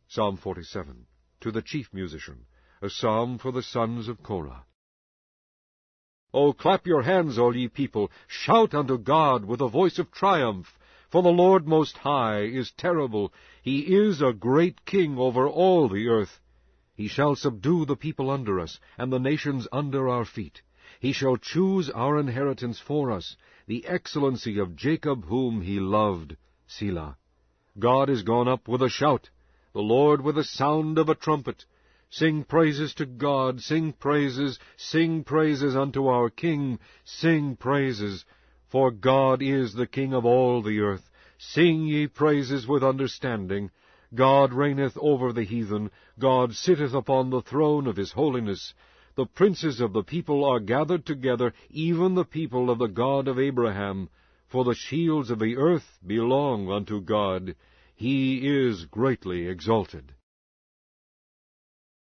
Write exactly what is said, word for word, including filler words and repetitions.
Psalm forty-seven. To the chief musician, a psalm for the sons of Korah. O clap your hands, all ye people, shout unto God with a voice of triumph. For the Lord Most High is terrible, he is a great king over all the earth. He shall subdue the people under us, and the nations under our feet. He shall choose our inheritance for us, the excellency of Jacob whom he loved. Selah. God is gone up with a shout, the Lord with the sound of a trumpet. Sing praises to God, sing praises, sing praises unto our King, sing praises. For God is the King of all the earth. Sing ye praises with understanding. God reigneth over the heathen. God sitteth upon the throne of his holiness. The princes of the people are gathered together, even the people of the God of Abraham. For the shields of the earth belong unto God. He is greatly exalted.